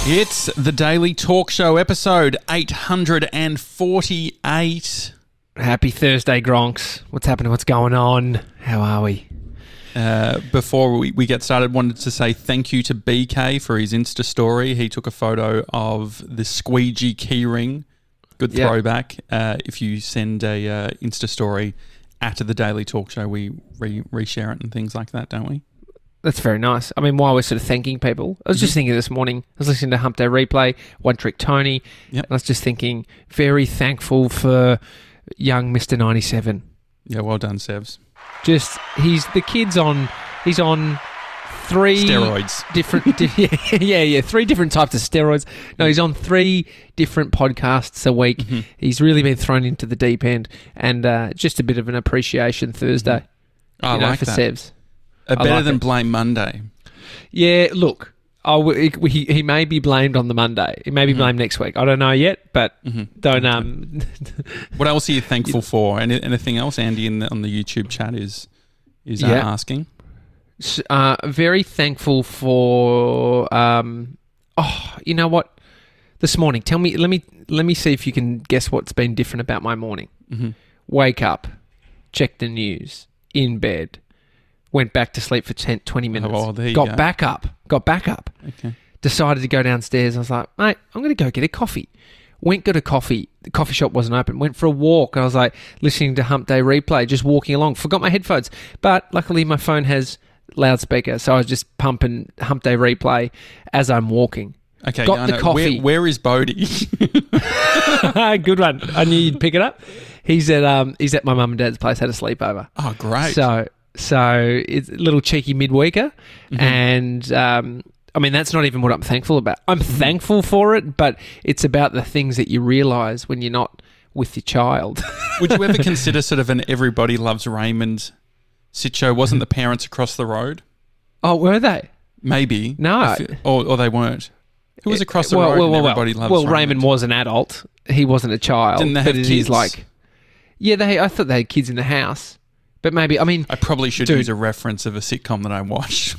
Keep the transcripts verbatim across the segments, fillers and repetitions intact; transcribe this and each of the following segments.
It's the Daily Talk Show, episode eight hundred forty-eight. Happy Thursday, Gronks. What's happening? What's going on? How are we? Uh, before we, we get started, wanted to say thank you to B K for his Insta story. He took a photo of the squeegee keyring. Good Yep. throwback. Uh, if you send a uh, Insta story after the Daily Talk Show, we re- reshare it and things like that, don't we? That's very nice. I mean, while we're sort of thanking people, I was just thinking this morning, I was listening to Hump Day Replay, One Trick Tony, Yep. and I was just thinking, very thankful for young Mister ninety-seven. Yeah, well done, Sevs. Just, he's, the kid's on, he's on three... Steroids. Different, di- yeah, yeah, yeah, three different types of steroids. No, he's on three different podcasts a week. Mm-hmm. He's really been thrown into the deep end, and uh, just a bit of an appreciation Thursday. I you know, like for that. Sevs. Uh, I better like than it. Blame Monday. Yeah, look, I w- he, he may be blamed on the Monday. He may be blamed next week. I don't know yet, but don't... um. What else are you thankful for? Any, anything else? Andy in the, on the YouTube chat is is uh, Yeah. asking. S- uh, very thankful for... Um, oh, you know what? This morning, tell me... Let me let me see if you can guess what's been different about my morning. Mm-hmm. Wake up, check the news, in bed, went back to sleep for ten, twenty minutes, Oh, well, there you got go. back up, got back up, Okay. decided to go downstairs. I was like, mate, I'm going to go get a coffee. Went, got a coffee. The coffee shop wasn't open. Went for a walk. I was like listening to Hump Day Replay, just walking along. Forgot my headphones. But luckily my phone has loudspeaker, so I was just pumping Hump Day Replay as I'm walking. Okay. Got I the know. coffee. Where, where is Bodie? Good one. I knew you'd pick it up. He's at um he's at my mum and dad's place, had a sleepover. Oh, great. So so it's a little cheeky midweeker, and um, I mean that's not even what I'm thankful about. I'm thankful for it, but it's about the things that you realise when you're not with your child. Would you ever consider sort of an Everybody Loves Raymond sitcho? Wasn't the parents across the road? Oh, were they? Maybe. No. I fe- or, or they weren't. Who was across the well, road well, and well, Everybody well, Loves well, Raymond? Raymond was an adult. He wasn't a child. Didn't they but have it kids? is like, yeah, they. I thought they had kids in the house, but maybe I mean, I probably should Dude. use a reference of a sitcom that I watched.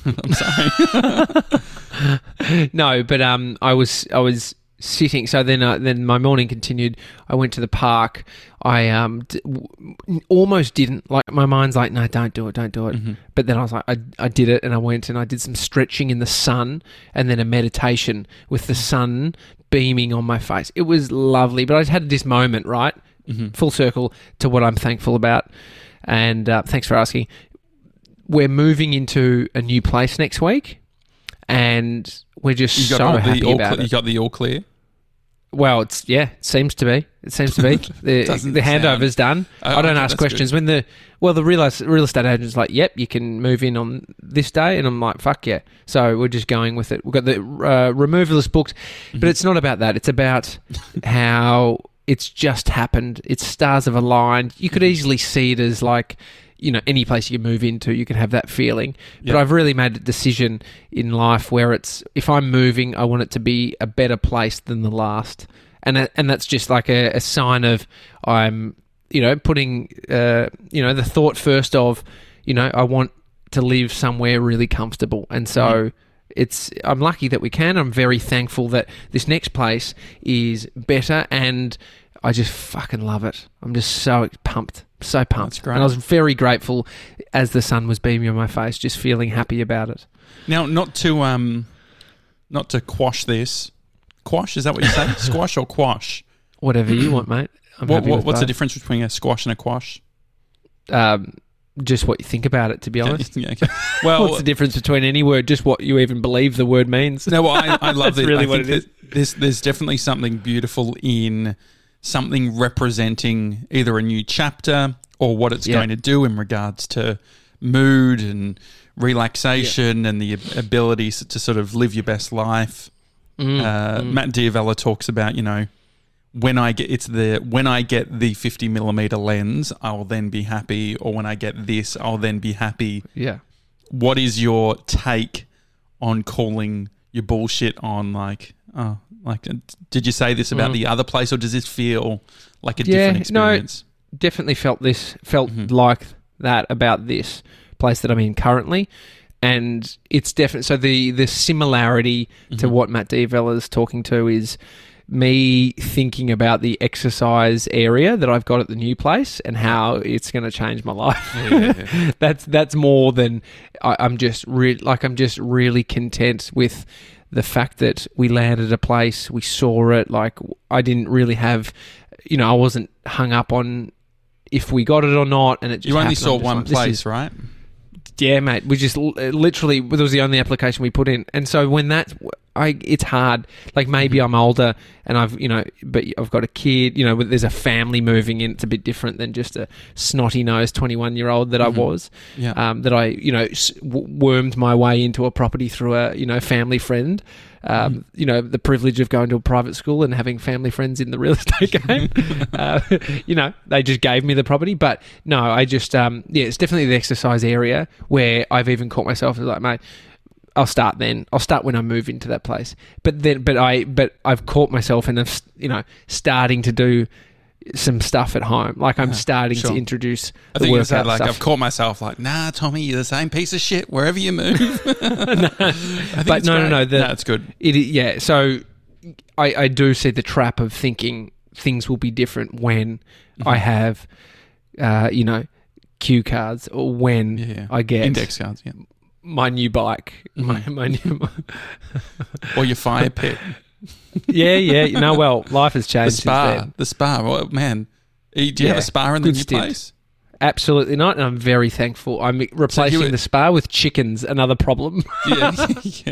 I'm sorry. no, but um, I was I was sitting. So then, uh, then my morning continued. I went to the park. I um d- w- almost didn't like. My mind's like, no, don't do it, don't do it. Mm-hmm. But then I was like, I I did it, and I went and I did some stretching in the sun, and then a meditation with the sun beaming on my face. It was lovely. But I had this moment, right, Mm-hmm. full circle to what I'm thankful about. And uh, thanks for asking. We're moving into a new place next week, and we're just You got so all happy the all about cle- it. You got the all clear. Well, it's yeah, it seems to be. It seems to be. The, Doesn't the handover's done. Oh, I don't okay, ask that's questions. When the well, the real, real estate agent's like, "Yep, you can move in on this day," and I'm like, "Fuck yeah!" So we're just going with it. We've got the uh, removalist booked, but it's not about that. It's about how it's just happened. It's stars have aligned. You could easily see it as like, you know, any place you move into, you can have that feeling. But Yep. I've really made a decision in life where it's, if I'm moving, I want it to be a better place than the last. And that- and that's just like a, a sign of I'm, you know, putting, uh, you know, the thought first of, you know, I want to live somewhere really comfortable. And so it's, I'm lucky that we can. I'm very thankful that this next place is better, and I just fucking love it. I'm just so pumped, so pumped. That's great. And I was very grateful as the sun was beaming on my face, just feeling happy about it. Now, not to um, not to quash this. Quash, is that what you say? Squash or quash? Whatever you want, mate. I'm What, happy what, with what's the both. difference between a squash and a quash? Um, just what you think about it, to be honest. Yeah, okay. Well, What's the difference between any word? Just what you even believe the word means. no, well, I, I love That's it. really I what think it is. that There's, there's definitely something beautiful in something representing either a new chapter or what it's Yeah. going to do in regards to mood and relaxation and the ab- ability s- to sort of live your best life. Mm, Uh, mm. Matt Diavella talks about, you know, when I get it's the when I get the fifty millimeter lens, I'll then be happy, or when I get this, I'll then be happy. Yeah. What is your take on calling your bullshit on like, oh, like, did you say this about Mm. the other place, or does this feel like a Yeah, different no, experience? Definitely felt this, felt Mhm. like that about this place that I'm in currently. and it's definitely so the the similarity mm-hmm. to what Matt D'Avella's talking to is me thinking about the exercise area that I've got at the new place and how it's going to change my life. Yeah, yeah, yeah. that's that's more than I, I'm just re- like I'm just really content with the fact that we landed a place, we saw it. Like I didn't really have, you know, I wasn't hung up on if we got it or not, and it just you only happened. saw one like, place, is, right? Yeah, mate. We just literally it was the only application we put in, and so when that, I it's hard. Like maybe I'm older and I've you know, but I've got a kid. You know, there's a family moving in. It's a bit different than just a snotty nosed twenty-one year old that mm-hmm. I was. Yeah. Um, that I you know wormed my way into a property through a you know family friend. Um, mm. You know, the privilege of going to a private school and having family friends in the real estate game. uh, you know, they just gave me the property. But no, I just, um, yeah, it's definitely the exercise area where I've even caught myself as like, mate, I'll start then. I'll start when I move into that place. But then, but I, but I've caught myself and I'm, you know, starting to do some stuff at home. Like I'm starting sure. to introduce I the think workout said, like stuff. I've caught myself like, nah, Tommy, you're the same piece of shit wherever you move. no, but no, no, no, the, no, it's good. It, yeah, so I, I do see the trap of thinking things will be different when mm-hmm. I have, uh, you know, cue cards or when yeah, yeah. I get index cards, yeah. my new bike, mm-hmm. my, my new, or your fire pit. yeah, yeah. No, well, life has changed. The spa, since then. the spa. Well, man, do you yeah, have a spa in the new stint. place? Absolutely not, and I'm very thankful. I'm replacing so were, the spa with chickens. Another problem. yeah, yeah.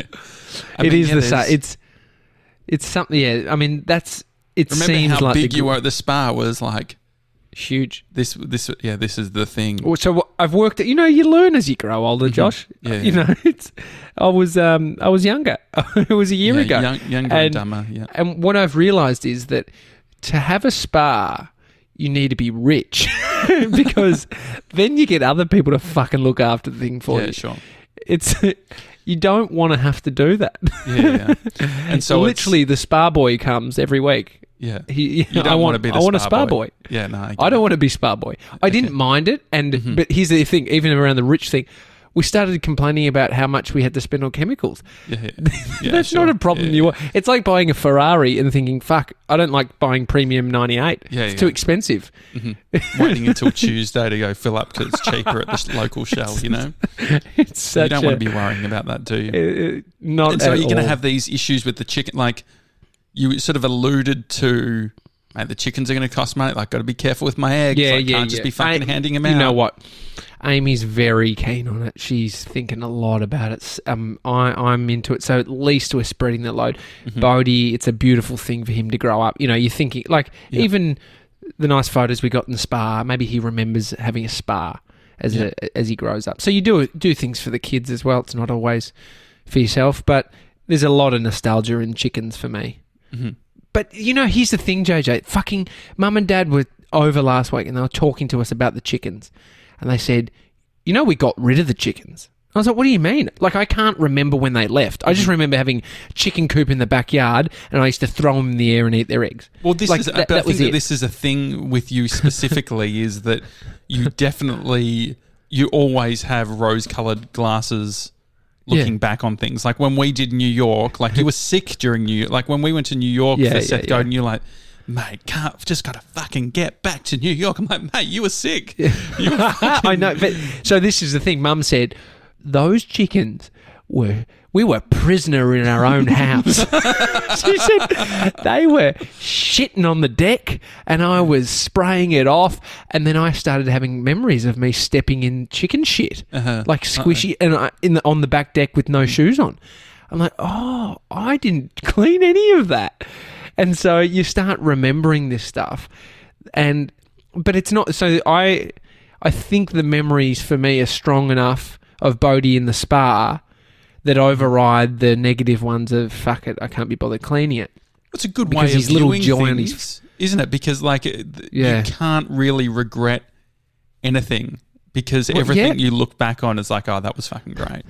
I it mean, is yeah, the same. It's it's something. Yeah, I mean that's. It remember seems how like big the, you were at the spa was like huge. This, this, yeah, this is the thing. So I've worked. At, you know, you learn as you grow older, Josh. Yeah, yeah. You know, it's. I was um I was younger. It was a year yeah, ago. Young, younger and, and dumber. Yeah. And what I've realised is that to have a spa, you need to be rich because then you get other people to fucking look after the thing for yeah, you. Sure. It's. You don't want to have to do that. Yeah, yeah. And so literally, the spa boy comes every week. Yeah, he, you don't I want to be. The I want spa a spa boy. boy. Yeah, no, I, I don't want to be spa boy. I didn't okay. mind it, and mm-hmm. but here's the thing: even around the rich thing, we started complaining about how much we had to spend on chemicals. Yeah, yeah. yeah That's sure. not a problem. Yeah, you yeah. want. It's like buying a Ferrari and thinking, "Fuck, I don't like buying premium ninety-eight. Yeah, it's yeah. too expensive." Mm-hmm. Waiting until Tuesday to go fill up because it's cheaper at the local Shell. You know, it's such you don't a, want to be worrying about that, do you? Uh, not. And so at you're going to all. have these issues with the chicken, like you sort of alluded to. Mate, the chickens are going to cost money. Like, got to be careful with my eggs. Yeah, I yeah, can't just yeah. be fucking I, handing them out. You know what? Amy's very keen on it. She's thinking a lot about it. Um, I, I'm into it. So at least we're spreading the load. Mm-hmm. Bodie, it's a beautiful thing for him to grow up. You know, you're thinking, like, yeah. even the nice photos we got in the spa, maybe he remembers having a spa as yeah. a, as he grows up. So you do do things for the kids as well. It's not always for yourself. But there's a lot of nostalgia in chickens for me. Mm-hmm. But, you know, here's the thing, J J. Fucking mum and dad were over last week and they were talking to us about the chickens. And they said, you know, we got rid of the chickens. I was like, what do you mean? Like, I can't remember when they left. I just remember having a chicken coop in the backyard and I used to throw them in the air and eat their eggs. Well, this like, is, that, but that I think was that it. this is a thing with you specifically is that you definitely, you always have rose-coloured glasses looking yeah. back on things. Like when we did New York, like you were sick during New York. Like when we went to New York yeah, for yeah, Seth yeah. Godin, you're like, mate, can't, just got to fucking get back to New York. I'm like, mate, you were sick. You were fucking- I know. But so this is the thing. Mum said, those chickens were, we were prisoner in our own house. She said they were shitting on the deck and I was spraying it off. And then I started having memories of me stepping in chicken shit, uh-huh. like squishy, uh-uh. and I, in the, on the back deck with no shoes on. I'm like, oh, I didn't clean any of that. And so you start remembering this stuff. And, but it's not, so I, I think the memories for me are strong enough of Bodie in the spa that override the negative ones of, fuck it, I can't be bothered cleaning it. It's a good because way of his little viewing joy on things, his- isn't it? Because like yeah. Yeah. you can't really regret anything because Well, everything yeah. you look back on is like, oh, that was fucking great.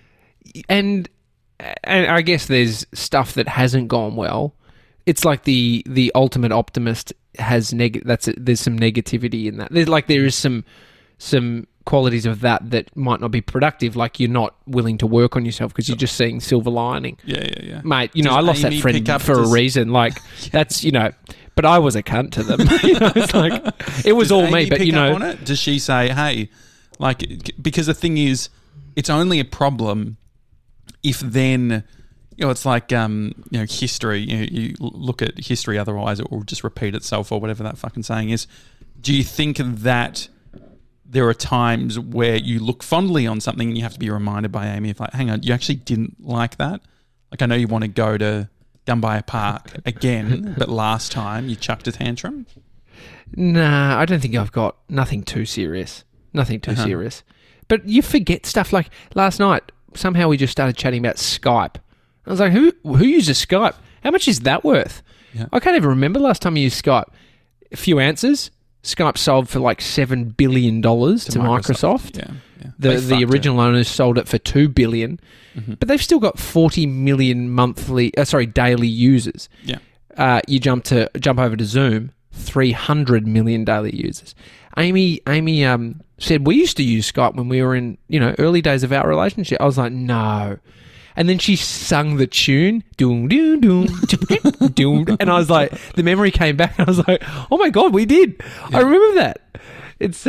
And, and I guess there's stuff that hasn't gone well. It's like the the ultimate optimist has neg. That's a, there's some negativity in that. There's like there is some some qualities of that that might not be productive, like you're not willing to work on yourself because you're just seeing silver lining. Yeah, yeah, yeah. Mate, you know, Does I lost Amy that friend pick up- for does- a reason. Like, that's, you know, but I was a cunt to them. You know, it's like, it was Does all Amy me, but pick you know. up on it? Does she say, hey, like, because the thing is, it's only a problem if then, you know, it's like, um, you know, history. You, know, you look at history, otherwise it will just repeat itself or whatever that fucking saying is. Do you think that there are times where you look fondly on something and you have to be reminded by Amy of like, hang on, you actually didn't like that? Like, I know you want to go to Gunbuyer Park again, but last time you chucked a tantrum? Nah, I don't think I've got nothing too serious. Nothing too Uh-huh. serious. But you forget stuff like last night, somehow we just started chatting about Skype. I was like, who who uses Skype? How much is that worth? Yeah. I can't even remember last time I used Skype. A few answers. Skype sold for like seven billion dollars to, Microsoft. Yeah, yeah. The They the fucked original owners sold it for two billion dollars. Mhm. But they've still got forty million monthly, uh, sorry, daily users. Yeah. Uh, you jump to jump over to Zoom, three hundred million daily users. Amy Amy um, said we used to use Skype when we were in, you know, early days of our relationship. I was like, no. And then she sung the tune, doom, doom, doom, doom, and I was like, the memory came back, and I was like, oh my god, we did. I remember that. It's,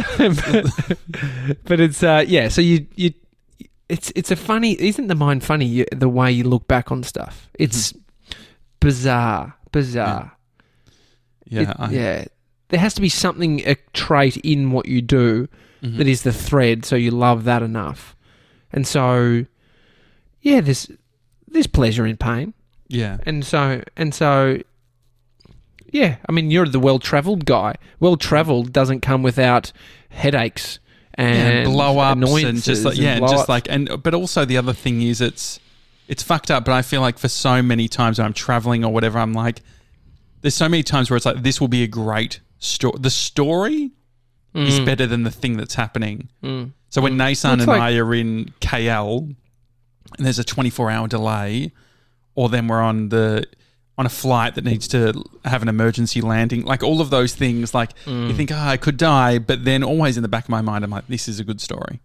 but it's uh, yeah. So you you, it's it's a funny, isn't the mind funny? You, the way you look back on stuff, it's mm-hmm. bizarre, bizarre. Yeah, It- I, yeah. There has to be something, a trait in what you do Mhm. that is the thread, so you love that enough, and so. Yeah, there's there's pleasure in pain, yeah, and so and so. Yeah, I mean, you're the well-travelled guy. Well-travelled doesn't come without headaches and, yeah, and blow ups and annoyances just like and yeah, and blow-ups. just like and but also the other thing is it's it's fucked up. But I feel like for so many times when I'm traveling or whatever, I'm like, there's so many times where it's like this will be a great story. The story is Mm. better than the thing that's happening. Mm. So when Nasan It's and like- I are in K L and there's a twenty-four hour delay, or then we're on the on a flight that needs to have an emergency landing, like all of those things, like Mm. you think, oh, I could die, but then always in the back of my mind, I'm like, this is a good story.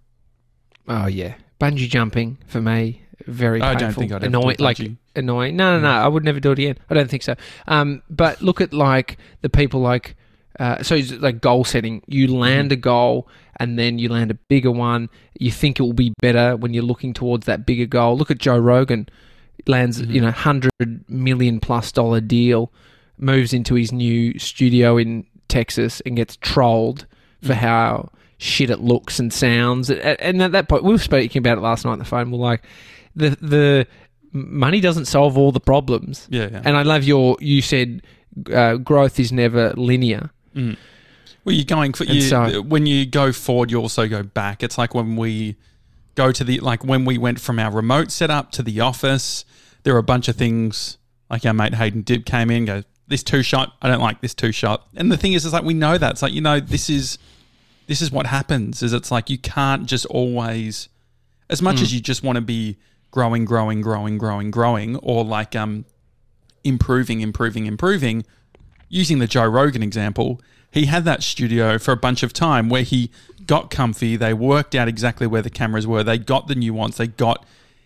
Oh yeah, bungee jumping for me, very I painful. don't think I'd ever annoying, do like bungee. annoying. No, no, no, I would never do it again. I don't think so. Um, but look at like the people like. Uh, so it's like goal setting. You land a goal and then you land a bigger one. You think it will be better when you're looking towards that bigger goal. Look at Joe Rogan. Lands, Mhm. you know, hundred million plus dollar deal, moves into his new studio in Texas and gets trolled for Mhm. how shit it looks and sounds. A- And at that point, we were speaking about it last night on the phone. We're like, the the money doesn't solve all the problems. Yeah, yeah. And I love your, you said uh, growth is never linear. Mm. Well, you're going for And you, so- when you go forward, you also go back. It's like when we go to the like when we went from our remote setup to the office. There were a bunch of things like our mate Hayden Dib came in, goes, this two shot, I don't like this two shot. And the thing is, it's like we know that it's like you know this is this is what happens. Is it's like you can't just always, as much Mm. as you just want to be growing, growing, growing, growing, growing, or like um improving, improving, improving. Using the Joe Rogan example, he had that studio for a bunch of time where he got comfy. They worked out exactly where the cameras were. They got the nuance. They got,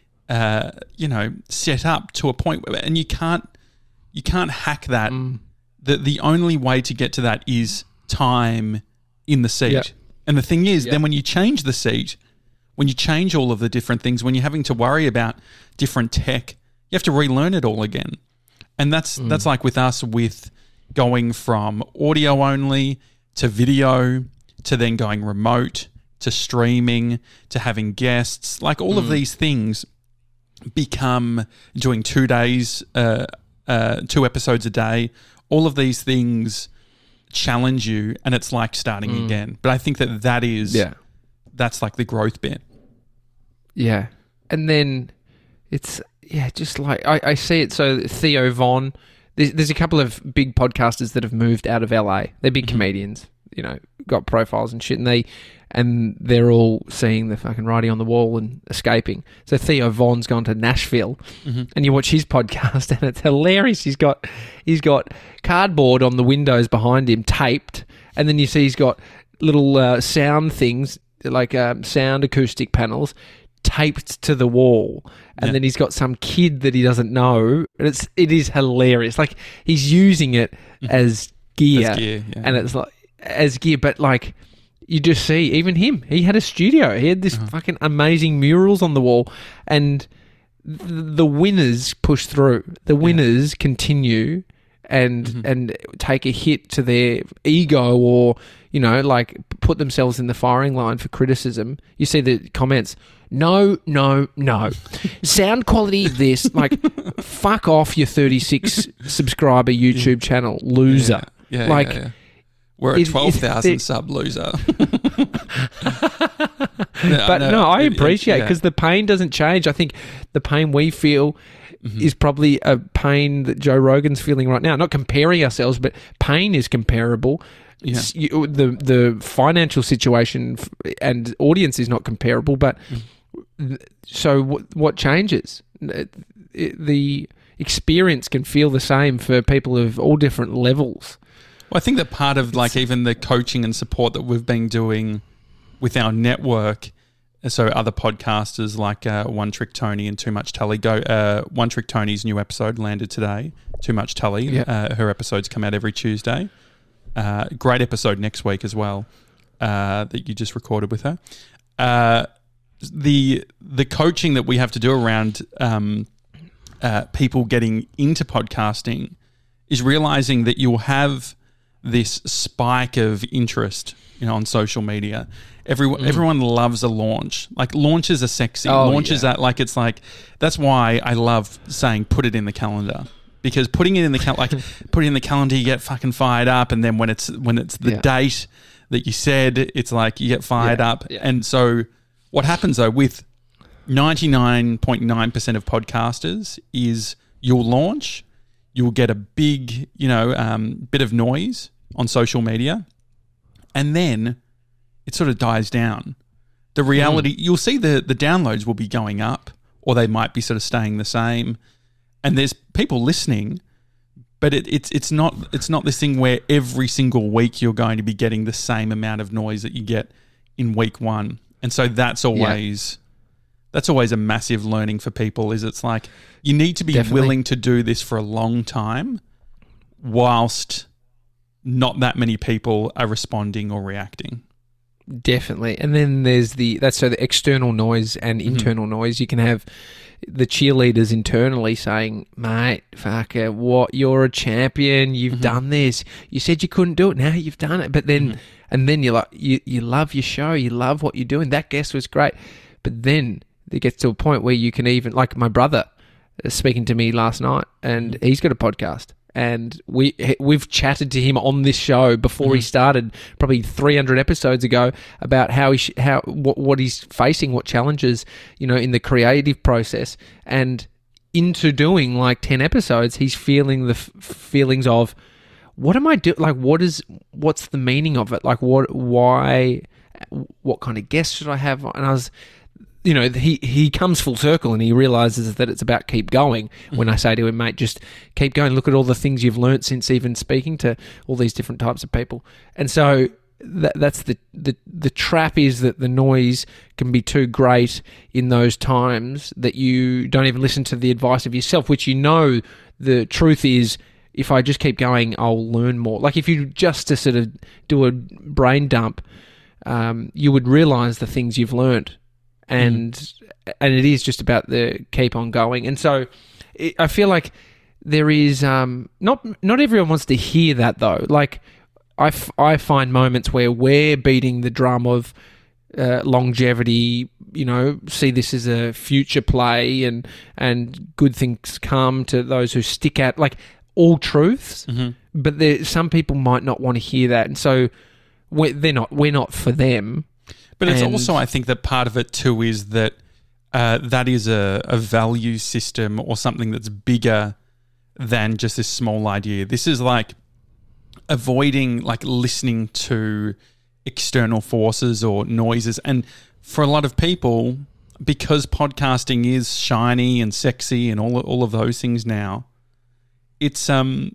uh, you know, set up to a point where, and you can't, you can't hack that. Mm. The the only way to get to that is time in the seat. Yep. And the thing is, Yep. then when you change the seat, when you change all of the different things, when you're having to worry about different tech, you have to relearn it all again. And that's Mm. that's like with us with going from audio only to video to then going remote to streaming to having guests. Like all of Mm. these things become doing two days, uh, uh, two episodes a day. All of these things challenge you, and it's like starting Mm. again. But I think that that is Yeah. that's like the growth bit. Yeah. And then it's, yeah, just like, I, I see it. So Theo Von, there's, there's a couple of big podcasters that have moved out of L A. They're big Mhm. comedians, you know, got profiles and shit. And they, and they're all seeing the fucking writing on the wall and escaping. So Theo Von's gone to Nashville, Mm-hmm. and you watch his podcast and it's hilarious. He's got, he's got cardboard on the windows behind him taped. And then you see he's got little uh, sound things like um, sound acoustic panels taped to the wall, and Yeah. then he's got some kid that he doesn't know, and it's it is hilarious. Like he's using it as gear, As gear, yeah. and it's like as gear, but like you just see even him. He had a studio. He had this Uh-huh. fucking amazing murals on the wall, and th- the winners push through. The winners continue and Mhm. and take a hit to their ego, or you know, like put themselves in the firing line for criticism. You see the comments. No, no, no. Sound quality of this, like, fuck off your thirty-six subscriber YouTube channel, loser. Yeah, yeah, like, yeah, yeah. We're a if- if twelve thousand they- sub loser. But no, I it- it- appreciate yeah. because the pain doesn't change. I think the pain we feel Mm-hmm. is probably a pain that Joe Rogan's feeling right now. Not comparing ourselves, but pain is comparable. Yeah. S- you- the the financial situation f- and audience is not comparable, but th- so what, what changes? It- it- the experience can feel the same for people of all different levels. Well, I think that part of like even the coaching and support that we've been doing with our network, so other podcasters like uh, One Trick Tony and Too Much Tully go. Uh, One Trick Tony's new episode landed today. Too Much Tully. Yeah. Uh, her episodes come out every Tuesday. Uh, great episode next week as well uh, that you just recorded with her. Uh, the the coaching that we have to do around um, uh, people getting into podcasting is realizing that you'll have this spike of interest, you know, on social media. Everyone, mm. everyone loves a launch. Like launches are sexy. Oh, launches yeah. are like it's like that's why I love saying put it in the calendar, because putting it in the cal- like putting it in the calendar, you get fucking fired up, and then when it's when it's the Yeah. date that you said, it's like you get fired Yeah, up. yeah. And so what happens though with ninety-nine point nine percent of podcasters is you'll launch, you'll get a big, you know, um, bit of noise on social media, and then it sort of dies down. The reality, mm. you'll see the, the downloads will be going up, or they might be sort of staying the same. And there's people listening, but it, it's it's not it's not this thing where every single week you're going to be getting the same amount of noise that you get in week one. And so that's always yeah. that's always a massive learning for people. Is it's like you need to be Definitely. willing to do this for a long time, whilst not that many people are responding or reacting. Definitely. And then there's the, that's so the external noise and internal mm-hmm. noise. You can have the cheerleaders internally saying, mate, fuck it, what, you're a champion, you've mm-hmm. done this. You said you couldn't do it, now you've done it. But then, mm-hmm. and then you're like, you, you love your show, you love what you're doing. That guest was great. But then it gets to a point where you can even, like my brother was speaking to me last night, and he's got a podcast. And we we've chatted to him on this show before mm-hmm. he started, probably three hundred episodes ago, about how he sh- how what, what he's facing, what challenges, you know, in the creative process. And into doing like ten episodes, he's feeling the f- feelings of, what am I doing? Like, what is what's the meaning of it? Like, what, why, what kind of guests should I have? And I was. You know, he, he comes full circle and he realises that it's about keep going. Mm-hmm. When I say to him, mate, just keep going. Look at all the things you've learnt since even speaking to all these different types of people. And so that, that's the, the the trap, is that the noise can be too great in those times that you don't even listen to the advice of yourself, which you know the truth is, if I just keep going, I'll learn more. Like if you just to sort of do a brain dump, um, you would realise the things you've learnt. And mm. and it is just about the keep on going. And so it, I feel like there is um, not not everyone wants to hear that though. Like I, f- I find moments where we're beating the drum of uh, longevity. You know, see this as a future play, and and good things come to those who stick at, like all truths. Mm-hmm. But there, some people might not want to hear that, and so we're, they're not. We're not for them. But it's and, also, I think that part of it too is that uh, that is a, a value system or something that's bigger than just this small idea. This is like avoiding like listening to external forces or noises. And for a lot of people, because podcasting is shiny and sexy and all all of those things now, it's um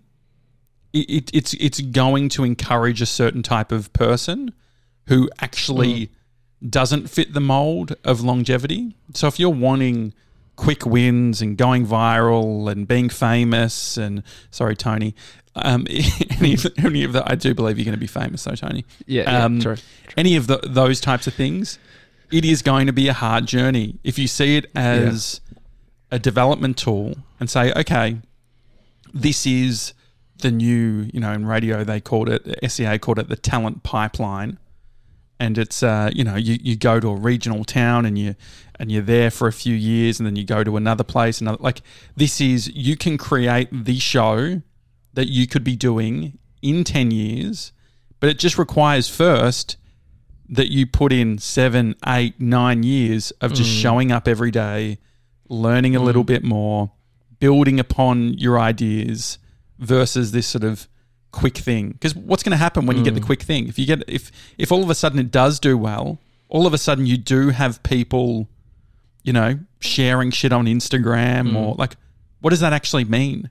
it, it it's it's going to encourage a certain type of person who actually mm. doesn't fit the mold of longevity. So if you're wanting quick wins and going viral and being famous and sorry, Tony, um, any, of, any of that, I do believe you're going to be famous though, Tony. Yeah, yeah um, true, true. Any of the, those types of things, it is going to be a hard journey. If you see it as yeah. a development tool and say, okay, this is the new, you know, in radio they called it, S E A called it the talent pipeline. And it's, uh, you know, you, you go to a regional town and, you, and you're there for a few years and then you go to another place. Another, like this is, you can create the show that you could be doing in ten years, but it just requires first that you put in seven, eight, nine years of just mm. showing up every day, learning a mm. little bit more, building upon your ideas versus this sort of quick thing. Because what's going to happen when mm. you get the quick thing? If you get if if all of a sudden it does do well, all of a sudden you do have people, you know, sharing shit on Instagram mm. or like, what does that actually mean?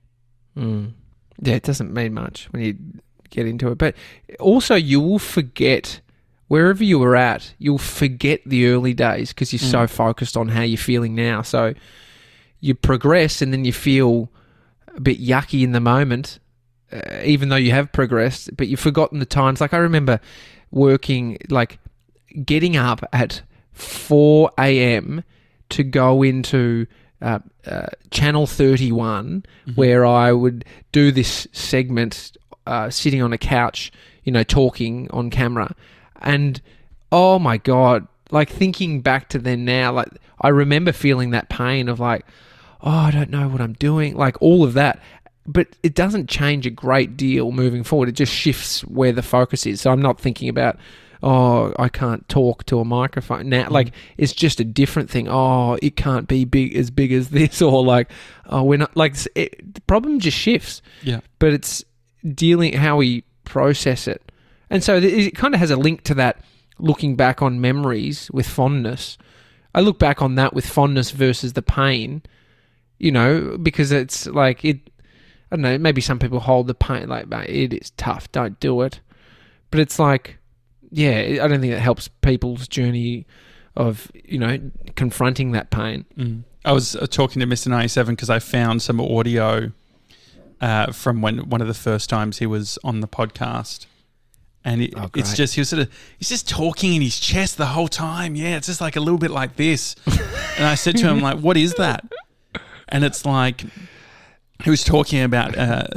Mm. Yeah, it doesn't mean much when you get into it. But also you will forget wherever you were at, you'll forget the early days because you're mm. so focused on how you're feeling now. So you progress and then you feel a bit yucky in the moment, uh, even though you have progressed, but you've forgotten the times. Like I remember working, like getting up at four a.m. to go into uh, uh, Channel thirty-one, mm-hmm. where I would do this segment uh, sitting on a couch, you know, talking on camera. And, oh my God, like thinking back to then now, like I remember feeling that pain of like, oh, I don't know what I'm doing, like all of that. But it doesn't change a great deal moving forward. It just shifts where the focus is. So I'm not thinking about, oh, I can't talk to a microphone now. Like it's just a different thing. Oh, it can't be big as big as this, or like, oh, we're not like it, the problem just shifts. Yeah, but it's dealing how we process it, and so it kind of has a link to that. Looking back on memories with fondness, I look back on that with fondness versus the pain. You know, because it's like it. I don't know. Maybe some people hold the pain like, mate, it is tough. Don't do it. But it's like, yeah, I don't think it helps people's journey of, you know, confronting that pain. Mm. I was uh, talking to Mister ninety-seven because I found some audio uh, from when one of the first times he was on the podcast. And it, oh, it's just, he was sort of, he's just talking in his chest the whole time. Yeah, it's just like a little bit like this. And I said to him, like, what is that? And it's like, he was talking about uh,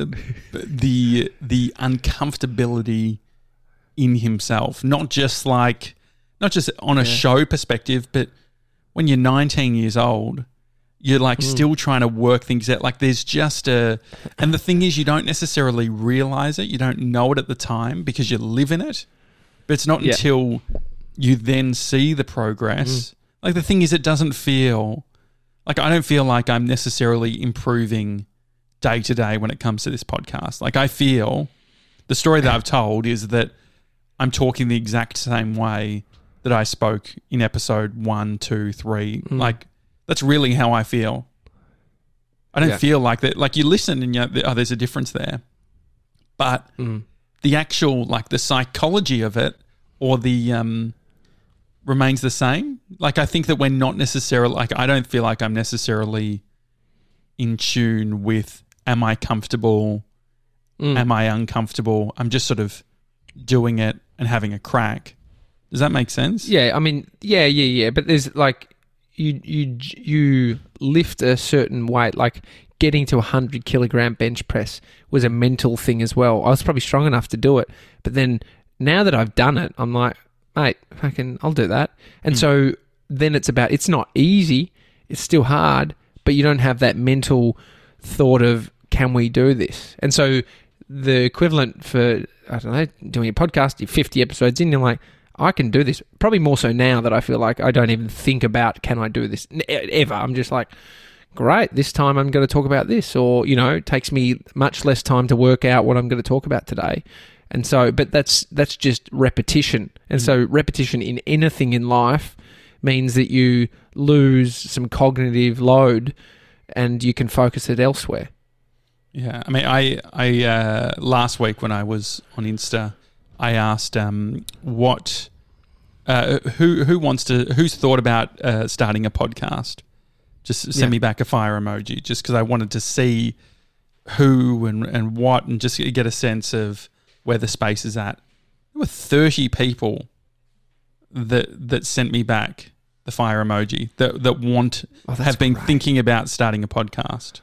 the the uncomfortability in himself, not just like, not just on a yeah. show perspective, but when you're nineteen years old, you're like mm. still trying to work things out. Like there's just a, and the thing is, you don't necessarily realize it. You don't know it at the time because you live in it, but it's not yeah. until you then see the progress. Mm. Like the thing is, it doesn't feel like, I don't feel like I'm necessarily improving day to day when it comes to this podcast. Like I feel the story that I've told is that I'm talking the exact same way that I spoke in episode one, two, three. Mm. Like that's really how I feel. I don't yeah. feel like that. Like you listen and you know, oh, there's a difference there, but mm. the actual, like the psychology of it or the, um, remains the same. Like I think that we're not necessarily, like I don't feel like I'm necessarily in tune with, am I comfortable? Mm. Am I uncomfortable? I'm just sort of doing it and having a crack. Does that make sense? Yeah, I mean, yeah, yeah, yeah. But there's like, you you you lift a certain weight, like getting to a hundred kilogram bench press was a mental thing as well. I was probably strong enough to do it, but then now that I've done it, I'm like, mate, fucking, I'll do that. And mm. so then it's about, it's not easy, it's still hard, but you don't have that mental thought of, can we do this? And so the equivalent for, I don't know, doing a podcast, you're fifty episodes in, you're like, I can do this. Probably more so now that I feel like I don't even think about, can I do this ever? I'm just like, great, this time I'm going to talk about this. Or, you know, it takes me much less time to work out what I'm going to talk about today. And so, but that's that's just repetition. And mm. so repetition in anything in life means that you lose some cognitive load and you can focus it elsewhere. Yeah, I mean, I I uh, last week when I was on Insta, I asked um, what uh, who who wants to who's thought about uh, starting a podcast? Just send Yeah. me back a fire emoji, just because I wanted to see who and, and what, and just get a sense of where the space is at. There were thirty people that that sent me back the fire emoji that that want Oh, that's have been great. thinking about starting a podcast.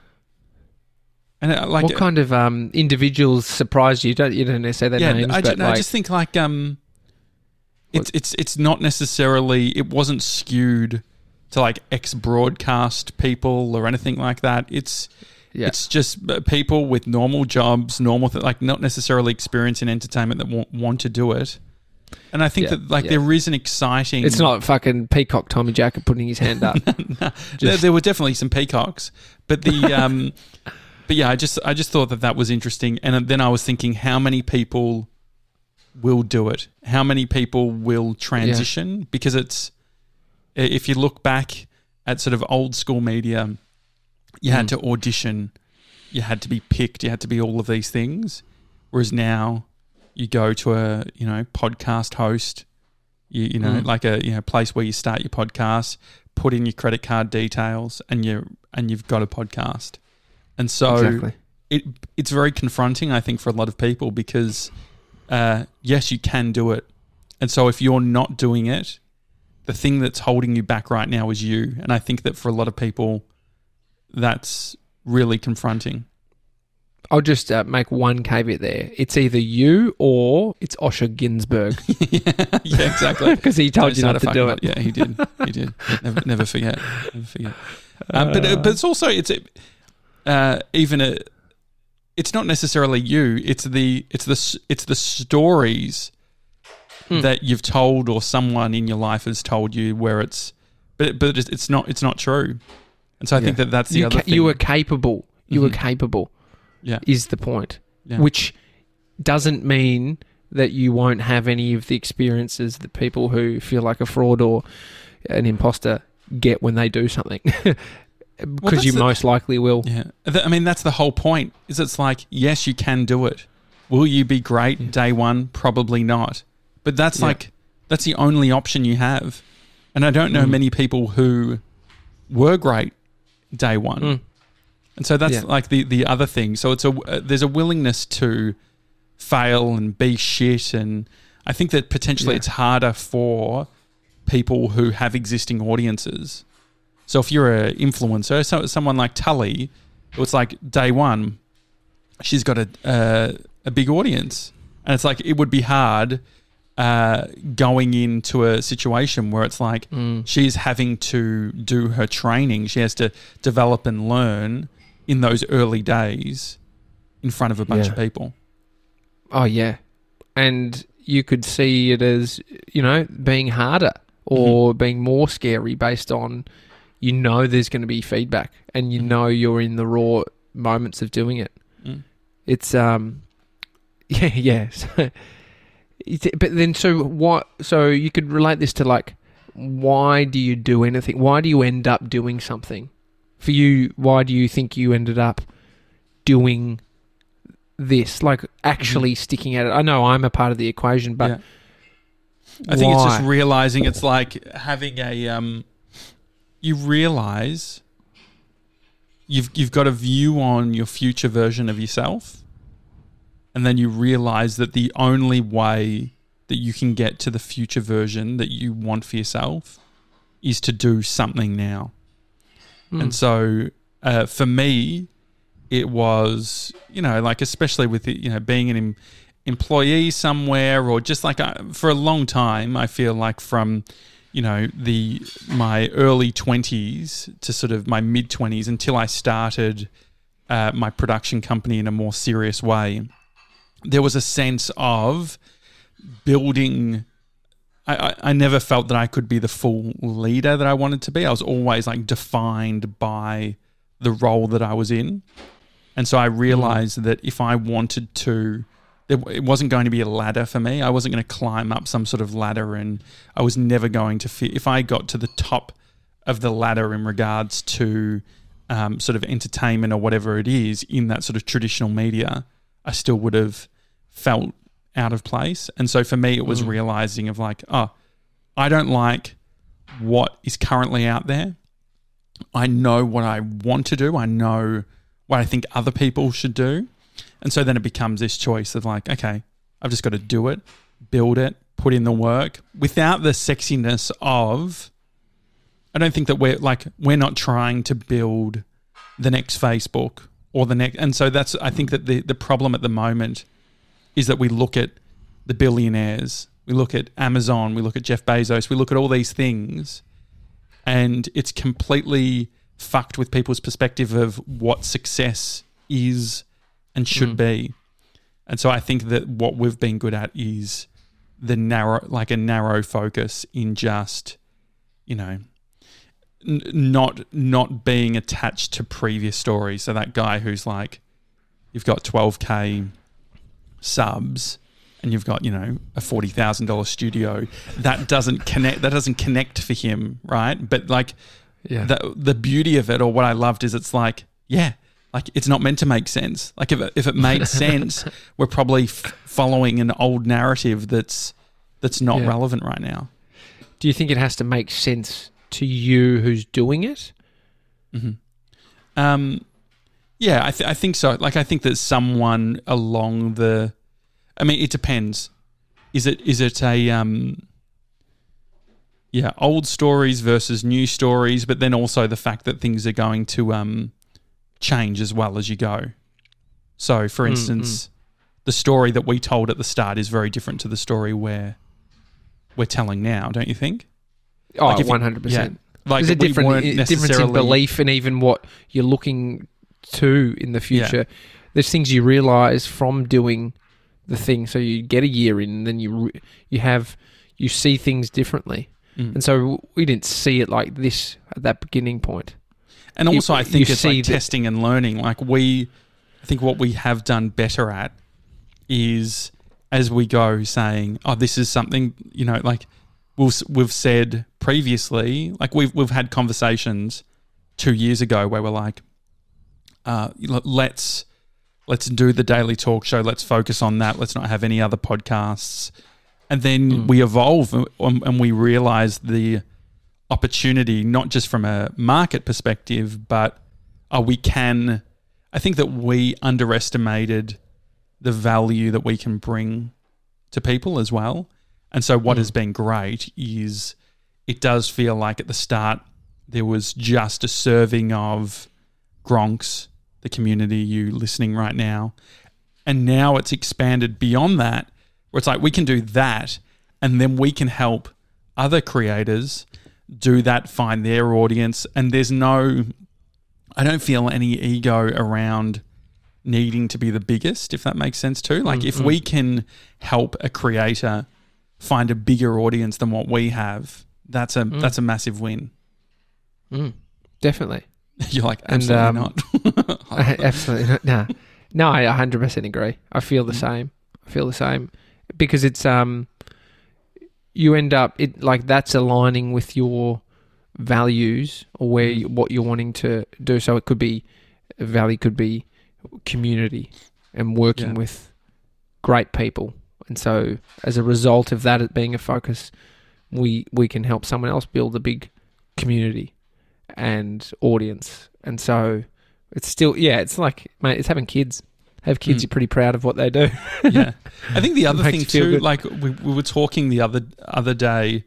And uh, like, what kind of um, individuals surprised you? Don't you don't say their yeah, names, I, ju- but no, I like, just think like um, it's it's it's not necessarily it wasn't skewed to like ex broadcast people or anything like that. It's yeah, It's just uh, people with normal jobs, normal th- like not necessarily experience in entertainment that want, want to do it. And I think Yeah, that like yeah. there is an exciting. it's not fucking Peacock Tommy Jacket putting his hand up. No, there, there were definitely some peacocks, but the um, but yeah, I just I just thought that that was interesting, and then I was thinking, how many people will do it? How many people will transition? Because it's if you look back at sort of old school media, you had Mm. to audition, you had to be picked, you had to be all of these things. Whereas now, you go to a you know podcast host, you you know Mm. like a you know place where you start your podcast, put in your credit card details, and you and you've got a podcast. And so Exactly. it it's very confronting, I think, for a lot of people because uh, yes, you can do it, and so if you're not doing it, the thing that's holding you back right now is you. And I think that for a lot of people, that's really confronting. I'll just uh, make one caveat there. It's either you or it's Osher Ginsburg yeah, yeah, exactly. because he told Don't you start not a to do fucking- it. Yeah, he did. He did. Never, never forget. Never forget. Um, but uh, but it's also it's uh, even a. It's not necessarily you. It's the it's the s- it's the stories Hmm. that you've told or someone in your life has told you where it's, but but it's it's not it's not true. And so I think Yeah. that that's the you, other ca- thing. you were capable. You were Mhm. capable. Yeah. Is the point? Yeah. Which doesn't mean that you won't have any of the experiences that people who feel like a fraud or an imposter get when they do something. Because that's you the- most likely will. Yeah. Th- I mean, that's the whole point, is it's like, yes, you can do it. Will you be great Yeah. day one? Probably not. But that's Yeah. like, that's the only option you have. And I don't know Mm. many people who were great day one. Mm. And so that's Yeah. like the, the other thing. So it's a, uh, there's a willingness to fail and be shit. And I think that potentially Yeah. it's harder for people who have existing audiences. So if you're an influencer, so someone like Tully, it was like day one, she's got a uh, a big audience, and it's like it would be hard uh, going into a situation where it's like Mm. she's having to do her training. She has to develop and learn in those early days in front of a bunch Yeah. of people. Oh, yeah. And you could see it as, you know, being harder or Mm-hmm. being more scary based on, you know, there's going to be feedback and you Mhm. know you're in the raw moments of doing it. Mm. It's, um, yeah, yeah. So, it's, but then, so what, so you could relate this to like, why do you do anything? Why do you end up doing something? For you, why do you think you ended up doing this? Like actually sticking at it? I know I'm a part of the equation, but Yeah. I think it's just why? realizing it's like having a um you realize you've you've got a view on your future version of yourself, and then you realize that the only way that you can get to the future version that you want for yourself is to do something now. Mm. And so uh, for me, it was, you know, like especially with, you know, being an em- employee somewhere, or just like I, for a long time, I feel like from, you know, the my early twenties to sort of my mid twenties until I started uh, my production company in a more serious way, there was a sense of building. I, I, I never felt that I could be the full leader that I wanted to be. I was always like defined by the role that I was in. And so I realized mm. that if I wanted to, it, it wasn't going to be a ladder for me. I wasn't going to climb up some sort of ladder, and I was never going to fit. If I got to the top of the ladder in regards to um, sort of entertainment or whatever it is in that sort of traditional media, I still would have felt out of place. And so for me, it was mm. realizing of like, oh, I don't like what is currently out there. I know what I want to do. I know what I think other people should do. And so then it becomes this choice of like, okay, I've just got to do it, build it, put in the work without the sexiness of, I don't think that we're like, we're not trying to build the next Facebook or the next. And so that's, I think that the, the problem at the moment is that we look at the billionaires, we look at Amazon, we look at Jeff Bezos, we look at all these things, and it's completely fucked with people's perspective of what success is and should mm. be. And so I think that what we've been good at is the narrow, like a narrow focus in just, you know, n- not not being attached to previous stories. So that guy who's like, you've got twelve K subs and you've got, you know, a forty thousand dollars studio, that doesn't connect, that doesn't connect for him, right? But like yeah. the, the beauty of it, or what I loved, is it's like, yeah, like it's not meant to make sense. Like if it, if it made sense, we're probably f- following an old narrative that's that's not yeah. relevant right now. Do you think it has to make sense to you who's doing it? Mm-hmm. Um, yeah, I, th- I think so. Like I think that someone along the, I mean, it depends. Is it is it a um, yeah, old stories versus new stories, but then also the fact that things are going to um. change as well as you go. So, for instance, mm, mm. the story that we told at the start is very different to the story we're we're telling now, don't you think? Oh, like one hundred percent. Yeah, like there's a different difference in belief and even what you're looking to in the future. Yeah. There's things you realise from doing the thing. So you get a year in, and then you you have you see things differently. Mm. And so we didn't see it like this at that beginning point. And also, you, I think it's like that, testing and learning. Like we, I think what we have done better at is as we go saying, "Oh, this is something," you know, like we've we've said previously. Like we've we've had conversations two years ago where we're like, uh, "Let's let's do the daily talk show. Let's focus on that. Let's not have any other podcasts." And then mm. we evolve and, and we realize the opportunity, not just from a market perspective, but uh, we can, I think that we underestimated the value that we can bring to people as well. And so what mm. has been great is it does feel like at the start there was just a serving of Gronks, the community, you listening right now. And now it's expanded beyond that, where it's like we can do that and then we can help other creators do that, find their audience, and there's no, I don't feel any ego around needing to be the biggest, if that makes sense too. Like mm, if mm. we can help a creator find a bigger audience than what we have, that's a mm. that's a massive win. Mm, definitely. You're like, absolutely and, um, not. Absolutely not. No, no, I one hundred percent agree. I feel the mm. same. I feel the same because it's um. you end up it like that's aligning with your values or where you, what you're wanting to do. So it could be value, could be community and working yeah. with great people. And so as a result of that, it being a focus, we we can help someone else build a big community and audience. And so it's still yeah, it's like mate, it's having kids. Have kids, mm. you're pretty proud of what they do. Yeah. I think the other thing too, good. like we, we were talking the other other day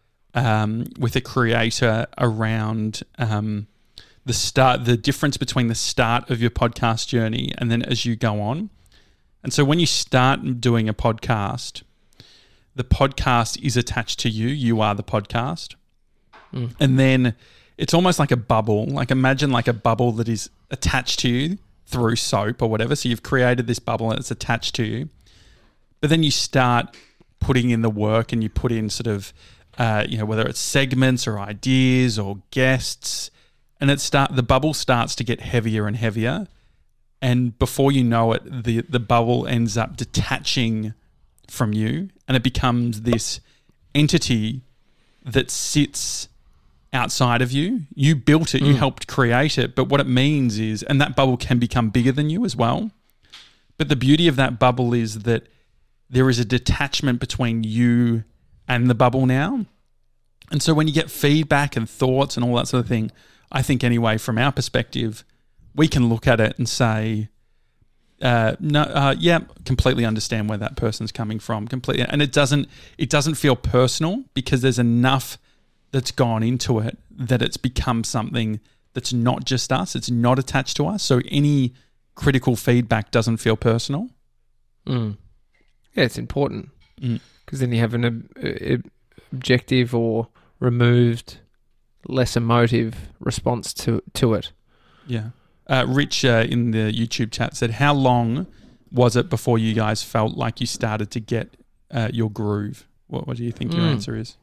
um, with a creator around um, the start, the difference between the start of your podcast journey and then as you go on. And so when you start doing a podcast, the podcast is attached to you. You are the podcast. Mm. And then it's almost like a bubble. Like imagine like a bubble that is attached to you through soap or whatever. So you've created this bubble and it's attached to you. But then you start putting in the work and you put in sort of, uh, you know, whether it's segments or ideas or guests, and it start the bubble starts to get heavier and heavier. And before you know it, the, the bubble ends up detaching from you and it becomes this entity that sits outside of you. You built it, you mm. helped create it, but what it means is, and that bubble can become bigger than you as well. But the beauty of that bubble is that there is a detachment between you and the bubble now. And so when you get feedback and thoughts and all that sort of thing, I think anyway, from our perspective, we can look at it and say, uh, no, uh, yeah, completely understand where that person's coming from. Completely, and it doesn't it doesn't feel personal because there's enough that's gone into it that it's become something that's not just us. It's not attached to us. So any critical feedback doesn't feel personal. Mm. Yeah, it's important because mm. then you have an ob- ob- objective or removed, less emotive response to to it. Yeah. Uh, Rich uh, in the YouTube chat said, how long was it before you guys felt like you started to get uh, your groove? What, what do you think your Mm. answer is?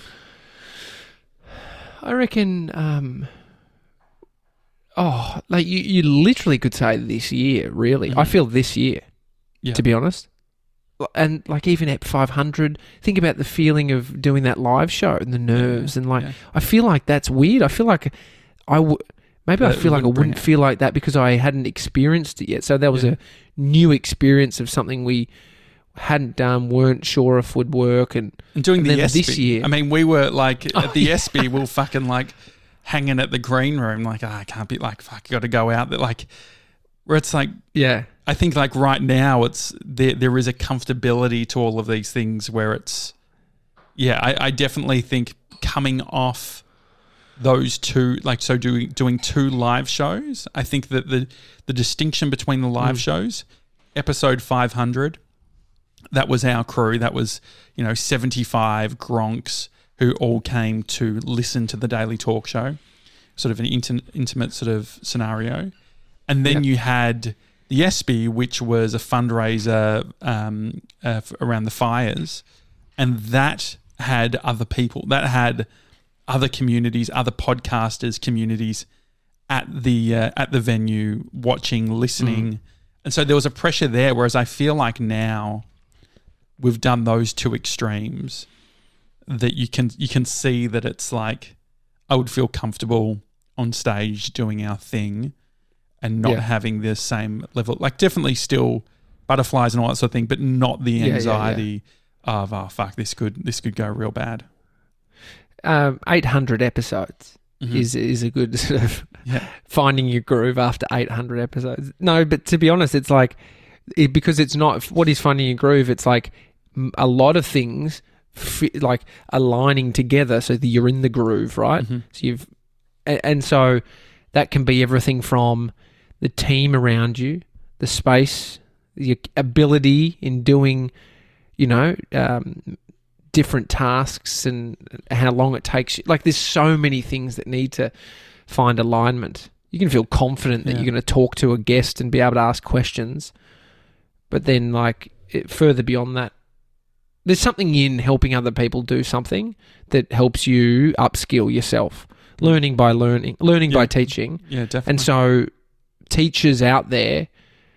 I reckon, um, oh, like you, you literally could say this year, really. Mm-hmm. I feel this year, Yeah. to be honest. And like even at five hundred, think about the feeling of doing that live show and the nerves. Yeah, and like, yeah. I feel like that's weird. I feel like I would, maybe I That feel like I wouldn't bring wouldn't it. feel like that because I hadn't experienced it yet. So that was Yeah. a new experience of something we hadn't done, weren't sure if would work. And, And doing and the then S B. this year. I mean, we were like, Oh, at the yeah. S B, we were fucking like hanging at the green room, like, oh, I can't be like, fuck, got to go out there. Like, where it's like, yeah. I think like right now it's there. There is a comfortability to all of these things where it's, yeah. I, I definitely think coming off those two, like so doing doing two live shows. I think that the the distinction between the live Mm. shows, episode five hundred, that was our crew. That was you know seventy-five Gronks who all came to listen to the Daily Talk Show, sort of an inti- intimate sort of scenario, and then Yep. you had the S B, which was a fundraiser um, uh, f- around the fires, and that had other people, that had other communities, other podcasters, communities at the uh, at the venue, watching, listening, Mm. and so there was a pressure there. Whereas I feel like now we've done those two extremes, that you can you can see that it's like I would feel comfortable on stage doing our thing and not Yeah. having the same level, like definitely still butterflies and all that sort of thing, but not the Yeah, yeah, yeah. anxiety of, oh, fuck, this could this could go real bad. Um, eight hundred episodes Mhm. is is a good sort of Yeah. finding your groove after eight hundred episodes. No, but to be honest, it's like it, because it's not what is finding your groove. It's like m- a lot of things fi- like aligning together so that you're in the groove, right? Mhm. So you've and, and so that can be everything from the team around you, the space, your ability in doing, you know, um, different tasks and how long it takes you. Like there's so many things that need to find alignment. You can feel confident that Yeah. you're going to talk to a guest and be able to ask questions. But then like it, further beyond that, there's something in helping other people do something that helps you upskill yourself. Learning by learning, learning Yeah. by teaching. Yeah, definitely. And so teachers out there,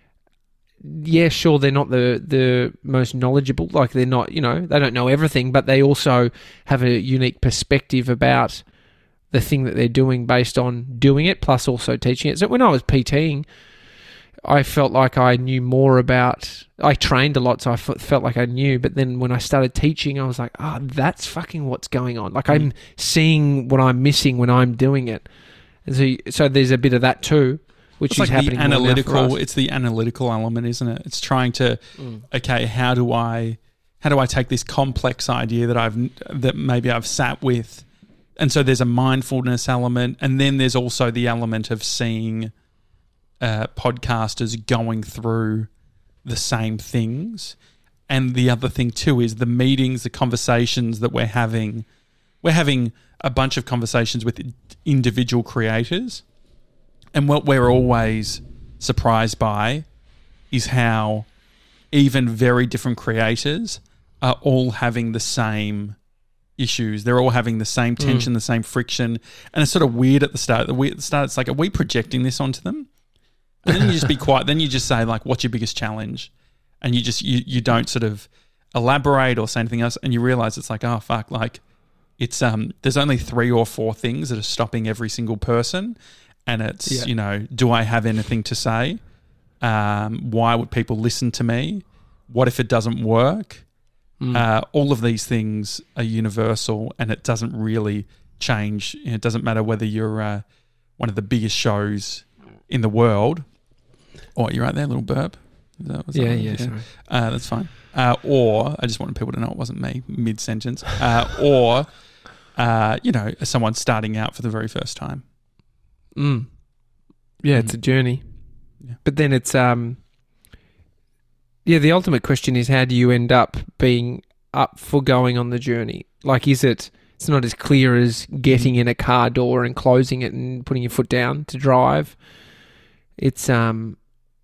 yeah, sure, they're not the, the most knowledgeable. Like they're not, you know, they don't know everything, but they also have a unique perspective about the thing that they're doing based on doing it, plus also teaching it. So when I was PTing, I felt like I knew more about, I trained a lot, so I f- felt like I knew. But then when I started teaching, I was like, oh, that's fucking what's going on. Like Mm. I'm seeing what I'm missing when I'm doing it. And so, so there's a bit of that too, which it's is like the happening more now for analytical. us. It's the analytical element, isn't it? It's trying to, Mm. okay, how do I, how do I take this complex idea that I've that maybe I've sat with, and so there's a mindfulness element, and then there's also the element of seeing uh, podcasters going through the same things, and the other thing too is the meetings, the conversations that we're having. We're having a bunch of conversations with individual creators. And what we're always surprised by is how even very different creators are all having the same issues. They're all having the same tension, the same friction. And it's sort of weird at the start. The weird at the start, it's like, are we projecting this onto them? And then you just be quiet. Then you just say, like, what's your biggest challenge? And you just, you, you don't sort of elaborate or say anything else. And you realize it's like, oh, fuck, like, it's, um, there's only three or four things that are stopping every single person. And it's, Yeah. you know, do I have anything to say? Um, why would people listen to me? What if it doesn't work? Mm. Uh, all of these things are universal, and it doesn't really change. It doesn't matter whether you're uh, one of the biggest shows in the world. Oh, you're right there, little burp. Is that, was Yeah, that yeah, yeah. sorry. Uh, that's fine. Uh, or I just wanted people to know it wasn't me mid sentence. Uh, or uh, you know, someone starting out for the very first time. Mm. Yeah, Mm. it's a journey. Yeah. But then it's um yeah, the ultimate question is, how do you end up being up for going on the journey? Like, is it it's not as clear as getting in a car door and closing it and putting your foot down to drive. It's um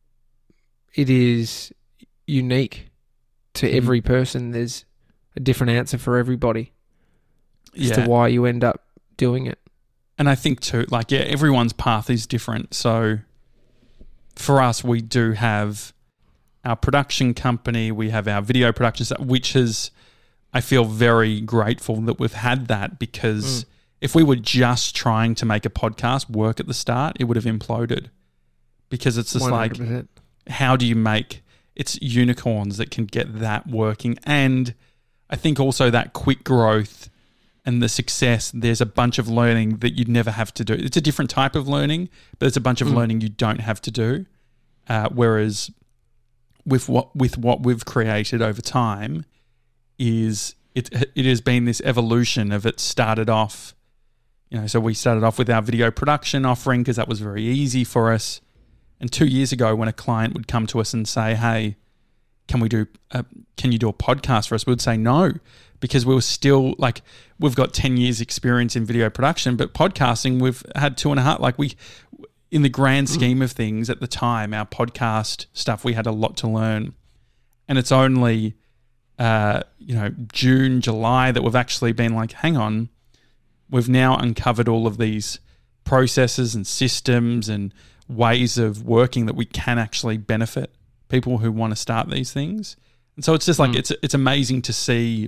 it is unique to Mm. every person. There's a different answer for everybody as Yeah. to why you end up doing it. And I think too, like, yeah, everyone's path is different. So for us, we do have our production company, we have our video production stuff, which is, I feel very grateful that we've had that, because Mm. if we were just trying to make a podcast work at the start, it would have imploded. Because it's just one like, hundred percent. how do you make, it's unicorns that can get that working. And I think also that quick growth and the success, there's a bunch of learning that you'd never have to do. It's a different type of learning, but it's a bunch of Mm. learning you don't have to do. Uh, whereas with what with what we've created over time, is it it has been this evolution of, it started off, you know, so we started off with our video production offering because that was very easy for us. And two years ago, when a client would come to us and say, "Hey, can we do? A, can you do a podcast for us?" We'd say no, because we were still like, we've got ten years experience in video production, but podcasting we've had two and a half. Like we, in the grand scheme of things at the time, our podcast stuff, we had a lot to learn, and it's only, uh, you know, June, July that we've actually been like, hang on, we've now uncovered all of these processes and systems and ways of working that we can actually benefit people who want to start these things. And so it's just like, Mm. it's it's amazing to see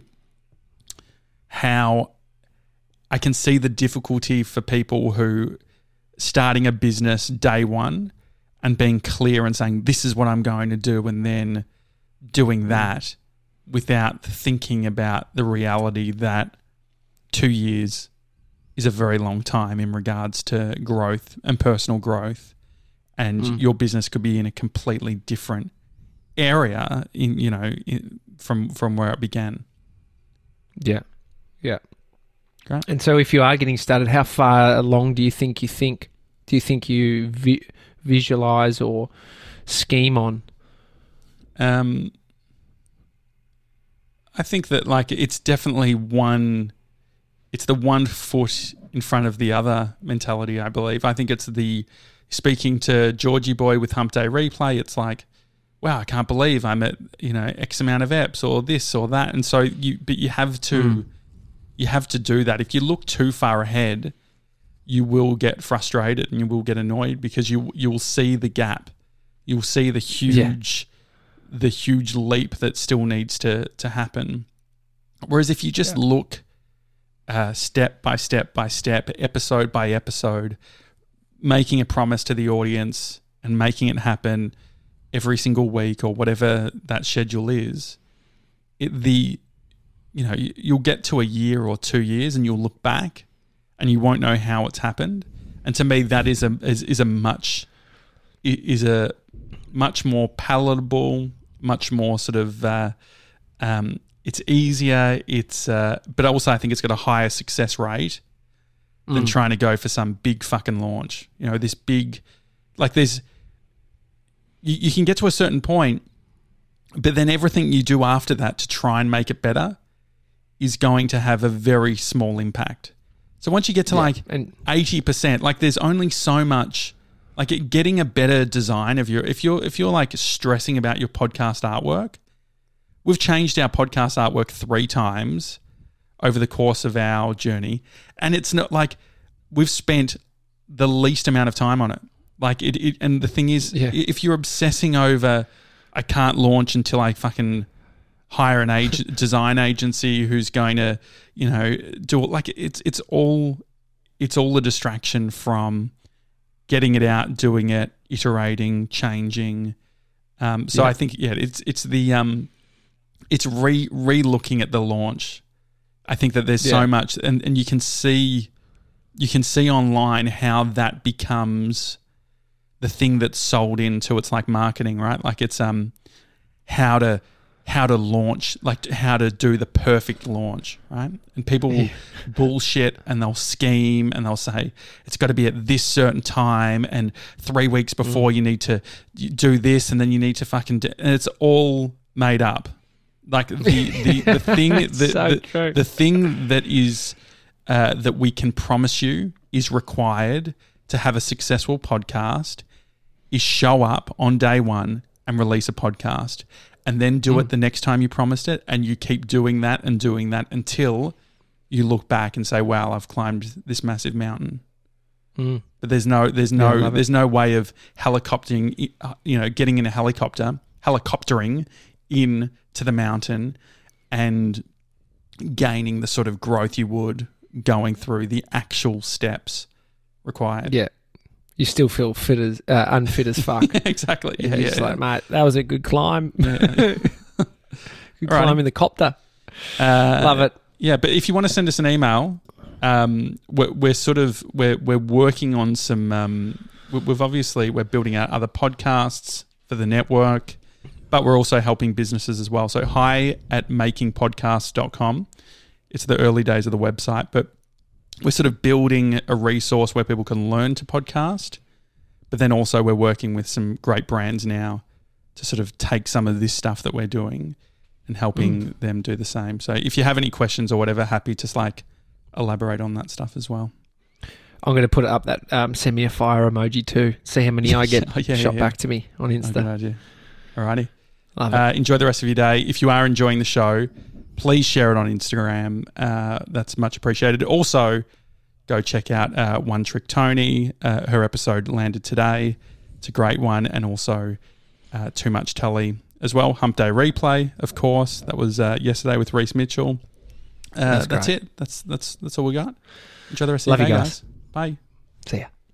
how I can see the difficulty for people who starting a business day one and being clear and saying, this is what I'm going to do, and then doing that without thinking about the reality that two years is a very long time in regards to growth and personal growth. And Mm. your business could be in a completely different area, in you know, in, from from where it began. Yeah. Yeah. Great. And so if you are getting started, how far along do you think you think? Do you think you vi- visualize or scheme on? Um, I think that like it's definitely one, it's the one foot in front of the other mentality, I believe. I think it's the, speaking to Georgie Boy with Hump Day Replay, it's like, wow, I can't believe I'm at, you know, X amount of eps or this or that. And so you, but you have to, Mm. you have to do that. If you look too far ahead, you will get frustrated and you will get annoyed, because you, you will see the gap. You'll see the huge, the huge leap that still needs to, to happen. Whereas if you just Yeah. look uh, step by step by step, episode by episode, making a promise to the audience and making it happen every single week or whatever that schedule is, it, the you know you, you'll get to a year or two years and you'll look back and you won't know how it's happened. And to me, that is a is, is a much is a much more palatable, much more sort of uh, um, it's easier. It's uh, but also I think it's got a higher success rate than Mm. trying to go for some big fucking launch. You know, this big, like there's, you, you can get to a certain point, but then everything you do after that to try and make it better is going to have a very small impact. So once you get to Yeah. like And eighty percent, like there's only so much, like it, getting a better design of your, if you're, if you're like stressing about your podcast artwork, we've changed our podcast artwork three times over the course of our journey. And it's not like we've spent the least amount of time on it. Like it, it and the thing is, Yeah. if you're obsessing over, I can't launch until I fucking hire an age, design agency who's going to, you know, do it. Like it's, it's all, it's all a distraction from getting it out, doing it, iterating, changing. Um, so Yeah. I think, yeah, it's, it's the, um, it's re re looking at the launch. I think that there's Yeah. so much, and, and you can see you can see online how that becomes the thing that's sold into. It's like marketing, right? Like it's um how to how to launch, like how to do the perfect launch, right? And people will bullshit and they'll scheme and they'll say it's got to be at this certain time and three weeks before Mm. you need to do this and then you need to fucking do, and it's all made up. Like the the, the thing the, so the, true. the thing that is uh, that we can promise you is required to have a successful podcast is show up on day one and release a podcast. And then do Mm. it the next time you promised it, and you keep doing that and doing that until you look back and say, "Wow, I've climbed this massive mountain." Mm. But there's no, there's Yeah, I no, love it. there's no way of helicoptering, uh, you know, getting in a helicopter, helicoptering in to the mountain, and gaining the sort of growth you would going through the actual steps required. Yeah. You still feel fit as uh, unfit as fuck. exactly. You're Yeah, yeah, just yeah. like, mate, that was a good climb. Yeah. good Alrighty. climb in the copter. Uh, Love it. Yeah, but if you want to send us an email, um, we're, we're sort of we're we're working on some. Um, we- we've obviously we're building out other podcasts for the network, but we're also helping businesses as well. So hi at making podcasts dot com. It's the early days of the website, but we're sort of building a resource where people can learn to podcast, but then also we're working with some great brands now to sort of take some of this stuff that we're doing and helping Mm. them do the same. So if you have any questions or whatever, happy to like elaborate on that stuff as well. I'm going to put up that um, send me a fire emoji too. See how many I get Oh, yeah, shot yeah. back to me on Oh, good Insta. idea. Alrighty. Love it. Uh, enjoy the rest of your day. If you are enjoying the show, please share it on Instagram. Uh, that's much appreciated. Also, go check out uh, One Trick Tony. Uh, her episode landed today. It's a great one. And also uh, Too Much Tully as well. Hump Day Replay, of course. That was uh, yesterday with Reese Mitchell. Uh, That's that's great. it. That's that's that's all we got. Enjoy the rest Love of you your day, guys. guys. Bye. See ya.